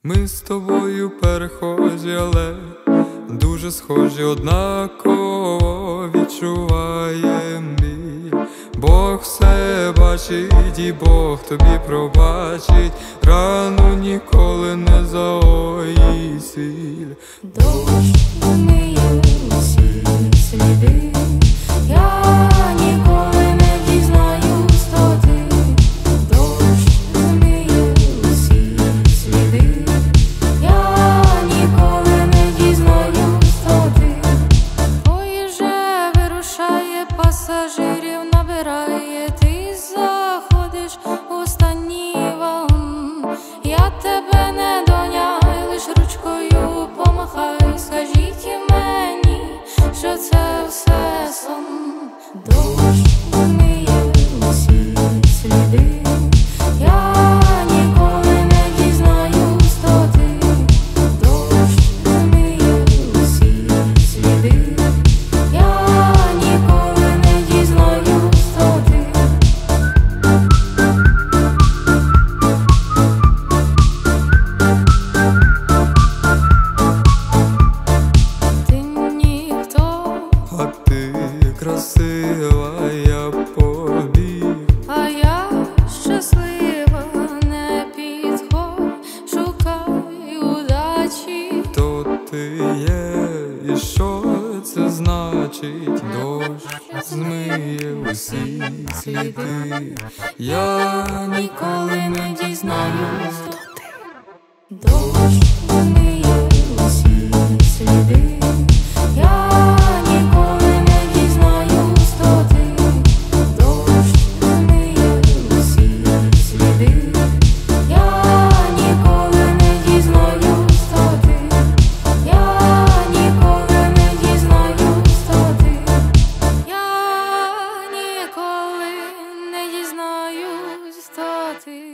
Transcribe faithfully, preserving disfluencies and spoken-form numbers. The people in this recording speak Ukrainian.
Ми з тобою перехожі, але дуже схожі, однаково відчуваєм біль. Бог все бачить і Бог тобі пробачить, рану ніколи не загоїть сіль. Дощ вмиє усі сліди, я ніколи не дізнаюсь, хто ти. Дощ вмиє усі сліди, я ніколи не дізнаюсь, хто ти. Ой, же вирушає, пасажирів набирає, ти заходиш у останній вагон. Я тебе не доняю, лиш ручкою помахай, скажіть мені, що це все сон. Дощ вмиє усі сліди, я ніколи не дізнаюсь, хто ти. Дощ вмиє усі сліди, я ніколи не дізнаюсь, хто ти. Ти ніхто, А ти красива, я побіг. а я щаслива, не підходь, шукай удачі. То ти є, і що це значить? Дощ змиє усі сліди, я ніколи не дізнаюсь, хто ти. Дощ вмиє усі сліди, я ніколи не дізнаюсь, хто ти. Дощ вмиє усі сліди, я ніколи не дізнаюсь, хто ти. Я ніколи не дізнаюсь, хто ти. Я ніколи не дізнаюсь, хто ти.